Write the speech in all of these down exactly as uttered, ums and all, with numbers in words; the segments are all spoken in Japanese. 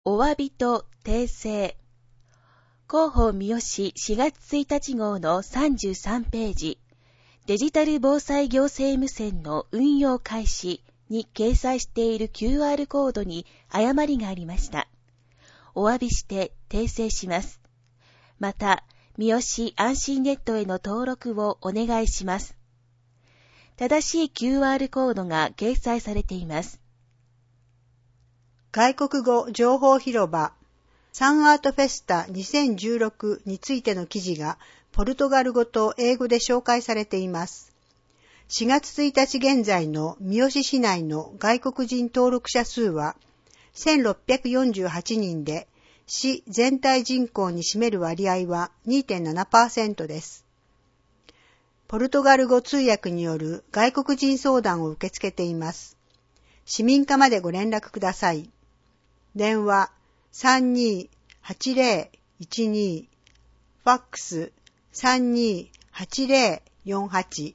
お詫びと訂正。広報三好しがつついたち号のさんじゅうさんページ、デジタル防災行政無線の運用開始に掲載している キューアール コードに誤りがありました。お詫びして訂正します。また、三好安心ネットへの登録をお願いします。正しい キューアール コードが掲載されています。 外国語情報広場サンアートフェスタにせんじゅうろくについての記事がポルトガル語と英語で紹介されています。しがつついたち現在の三好市内の外国人登録者数はせんろっぴゃくよんじゅうはちにんで、市全体人口に占める割合は にてんななパーセント です。ポルトガル語通訳による外国人相談を受け付けています。市民課までご連絡ください。電話 さんにーはちぜろいちに、ファックス さんにーはちぜろよんはち。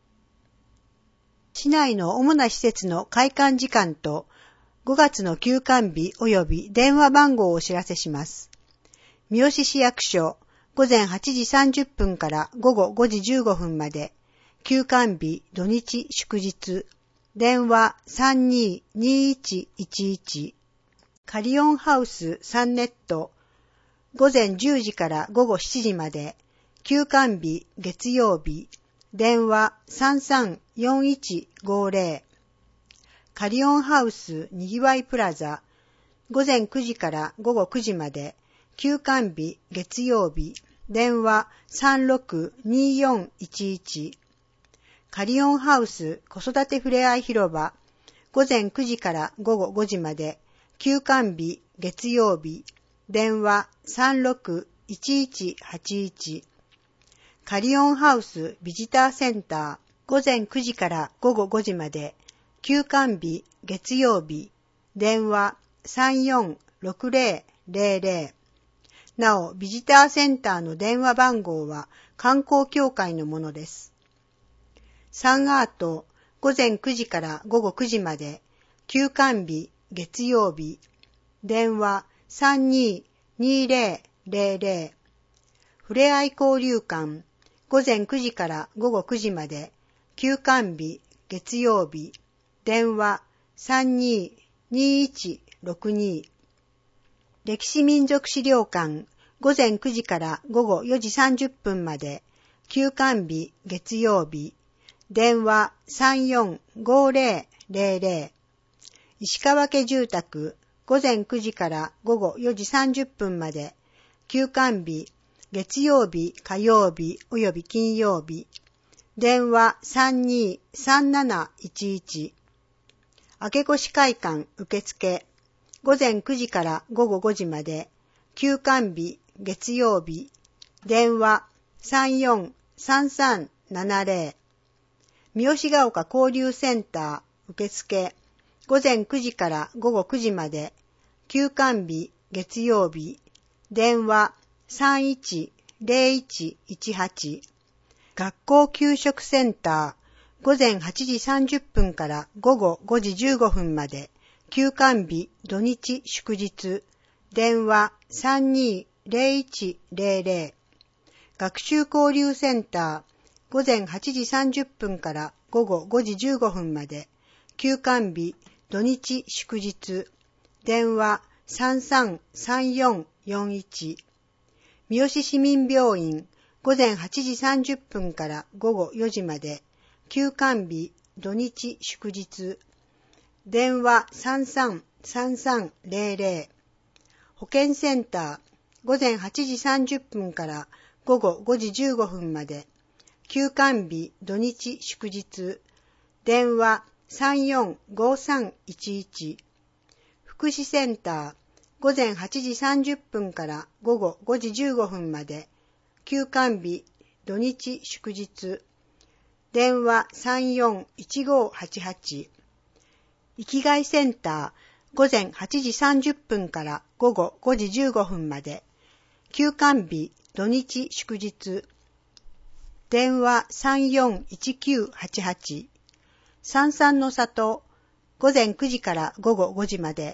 市内の主な施設の開館時間とごがつの休館日及び電話番号をお知らせします。三好市役所ごぜんはちじさんじゅっぷんからごごごじじゅうごふんまで、休館日土日祝日、電話 さんにーにいちいちいち。カリオンハウスさんネット、ごぜんじゅうじからごごしちじまで、休館日月曜日、電話 さんさんよんいちごぜろ。カリオンハウスにぎわいプラザ、ごぜんくじからごごくじまで、休館日月曜日、電話 さんろくによんいちいち。カリオンハウス子育てふれあい広場、ごぜんくじからごごごじまで、休館日月曜日、電話 さんろくいちいちはちいち。カリオンハウスビジターセンター、ごぜんくじからごごごじまで、休館日月曜日、電話 さんよんろくぜろぜろぜろ。なお、ビジターセンターの電話番号は観光協会のものです。サンアートごぜんくじからごごくじまで、休館日月曜日、電話 さんにーにぜろぜろぜろ。ふれあい交流館ごぜんくじからごごくじまで、休館日月曜日、電話 さんにーにいちろくに。歴史民族資料館ごぜんくじからごごよじさんじゅっぷんまで、休館日月曜日、電話 さんよんごぜろぜろぜろ。石川家住宅ごぜんくじからごごよじさんじゅっぷんまで、休館日月曜日火曜日及び金曜日、電話 さんにーさんなないちいち。明越会館受付ごぜんくじからごごごじまで、休館日月曜日、電話 さんよんさんさんななぜろ。三好ヶ丘交流センター受付ごぜんくじからごごくじまで、休館日月曜日、電話 さんいちぜろいちいちはち。学校給食センターごぜんはちじさんじゅっぷんからごごごじじゅうごふんまで、休館日土日祝日、電話 さんにーぜろいちぜろぜろ。学習交流センターごぜんはちじさんじゅっぷんからごごごじじゅうごふんまで、休館日土日祝日、電話 さんさんさんよんよんいち。三好市民病院ごぜんはちじさんじゅっぷんからごごよじまで、休館日土日祝日、電話 さんさんさんさんぜろぜろ。保健センターごぜんはちじさんじゅっぷんからごごごじじゅうごふんまで、休館日土日祝日、電話 さんよんごさんいちいち。福祉センターごぜんはちじさんじゅっぷんからごごごじじゅうごふんまで、休館日土日祝日、電話 さんよんいちごはちはち。生きがいセンターごぜんはちじさんじゅっぷんからごごごじじゅうごふんまで、休館日土日祝日、電話 さんよんいちきゅうはちはち。三々の里ごぜんくじからごごごじまで、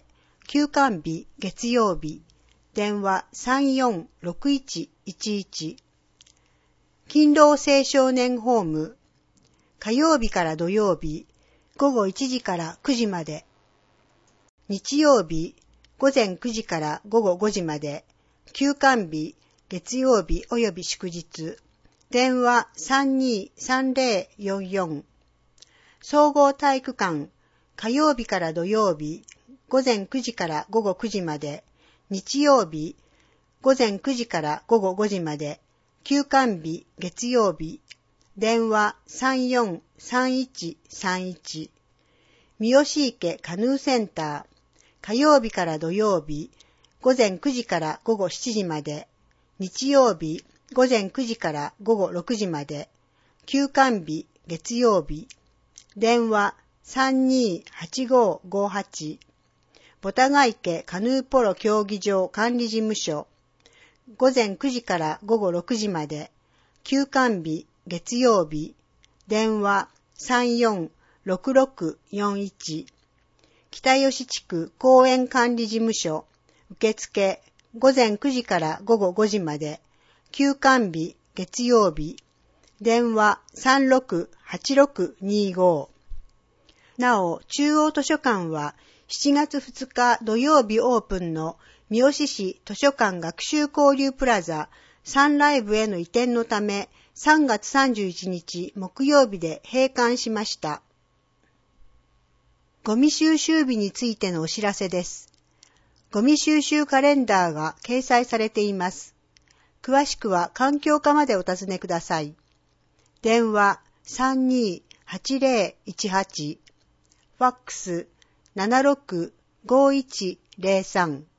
休館日月曜日、電話 さんよんろくいちいちいち。勤労青少年ホーム、火曜日から土曜日、ごごいちじからくじまで。日曜日、ごぜんくじからごごごじまで。休館日、月曜日及び祝日。電話 さんにーさんぜろよんよん。総合体育館、火曜日から土曜日、ごぜんくじからごごくじまで。日曜日、ごぜんくじからごごごじまで。休館日、月曜日。電話 さんよんさんいちさんいち。三好池カヌーセンター、火曜日から土曜日、ごぜんくじからごごしちじまで。日曜日、ごぜんくじからごごろくじまで。休館日、月曜日。電話 さんにーはちごごはち。ボタガ池カヌーポロ競技場管理事務所。ごぜんくじからごごろくじまで。休館日、月曜日。電話 さんよんろくろくよんいち。北吉地区公園管理事務所。受付、ごぜんくじからごごごじまで。休館日、月曜日。電話 さんろくはちろくにご。なお、中央図書館はしちがつふつか土曜日オープンの三好市図書館学習交流プラザサンライブへの移転のためさんがつさんじゅういちにち木曜日で閉館しました。ゴミ収集日についてのお知らせです。ゴミ収集カレンダーが掲載されています。詳しくは環境課までお尋ねください。電話 さんにーはちぜろいちはち。ファックス ななろくごいちぜろさん。